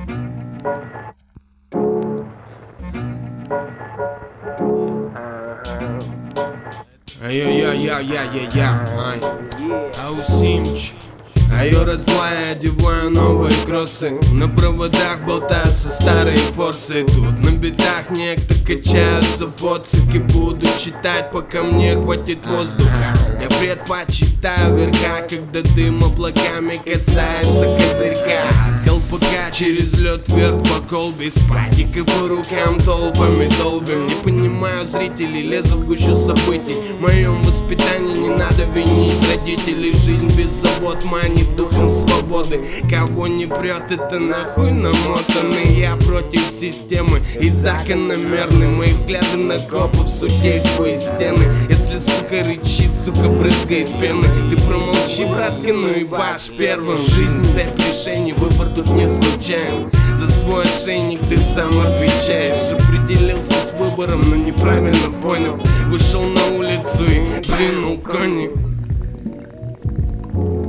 Аусимч. Айо разбивая, одеваю новые кроссы. На проводах болтаются старые форсы. Тут на битах некто качаются боцики. Буду читать, пока мне хватит воздуха. Я предпочитаю верха, когда дым облаками касается козырька. Колпака через лед вверх по колбе. С патикой по рукам толпами долбим. Не понимаю зрителей, лезу в гущу событий. В моем воспитании не надо винить родителей. Жизнь без забот манит духом свободы. Кого не прет, это нахуй намотанный. Я против системы и закономерны. Мои взгляды на копов, судейство и стены. Если сука рычит, сука брызгает пены. Ты промолчи, братка, ну и баш первым. Жизнь цепь решений, выбор тут не случайен. За свой ошейник ты сам отвечаешь. Определился с выбором, но неправильно понял. Вышел на улицу и двинул коник.